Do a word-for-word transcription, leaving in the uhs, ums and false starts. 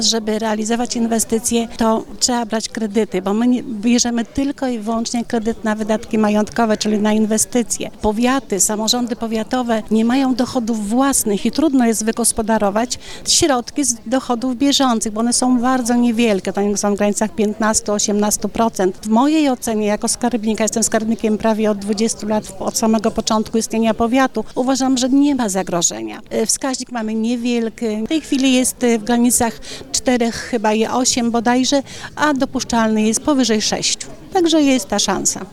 Żeby realizować inwestycje, to trzeba brać kredyty, bo my nie, bierzemy tylko i wyłącznie kredyt na wydatki majątkowe, czyli na inwestycje. Powiaty, samorządy powiatowe nie mają dochodów własnych i trudno jest wygospodarować środki z dochodów bieżących, bo one są bardzo niewielkie, to są w granicach piętnaście do osiemnastu procent. W mojej ocenie jako skarbnika, jestem skarbnikiem prawie od dwudziestu lat, od samego początku istnienia powiatu, uważam, że nie ma zagrożenia. Wskaźnik mamy niewielki, w tej chwili jest w granicach czterech, chyba je osiem bodajże, a dopuszczalny jest powyżej sześciu. Także jest ta szansa.